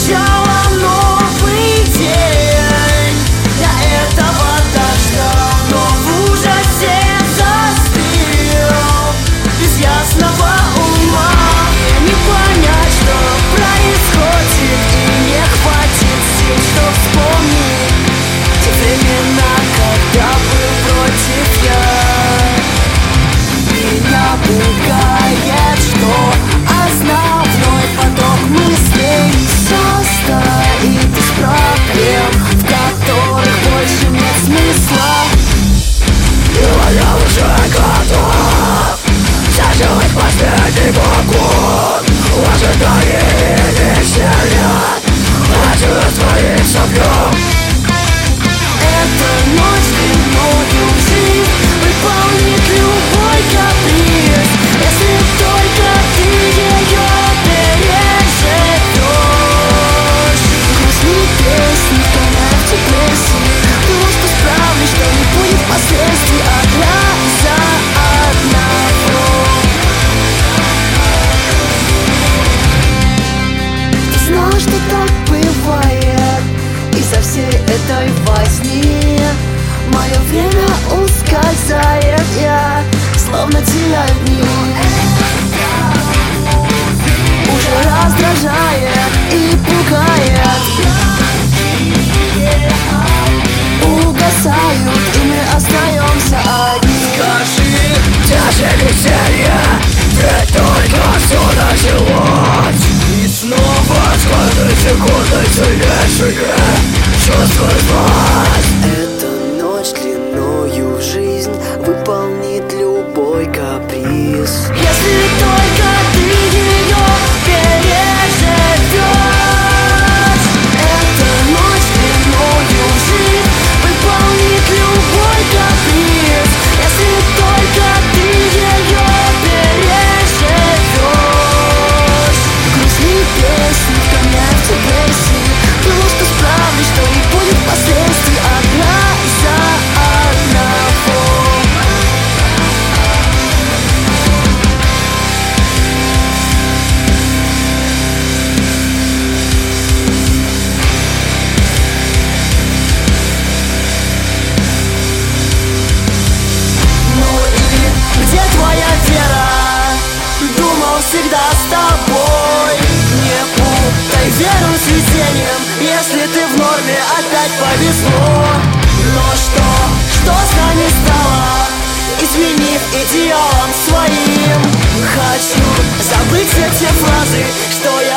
начало, новый день. Для этого так ждал, но в ужасе застыл, без ясного ума. Не понять, что происходит, и не хватит сил, чтоб вспомнить те времена, когда был против я. Меня пугает, что основной поток мыслей состоит из проблем, в которых больше нет смысла. И я уже готов заживать последний вагон в ожидании веселья, а чувства их собьем. Эта ночь длиною в жизнь выполнит любой каприз, если только ты ее переживешь. Грустные песни тонут в депрессии, просто справлюсь, что не будет последствий одна за одного. Ты знала, что так бывает из-за всей этой возни. Мое время ускользает, я словно теряю дни. Уже раздражает и пугает. Угасают, и мы остаемся одни. Скажи, где же веселье? Ведь только все началось. И снова с каждой секундой сильнейшие чувства вас. Эта ночь длиною в жизнь выполнит любой каприз, если только ты ее переживешь. Эта ночь длиною в жизнь выполнит любой каприз, если только ты ее переживешь. Грустные песни вгоняют в депрессии, просто справлюсь, что не будет последствий одна за одного. Ну и где твоя вера? Думал всегда с тобой. Не путай веру с везением, если ты в норме, опять повезло. Но что с нами стало, изменив идеалом своим? Хочу забыть все те фразы, что я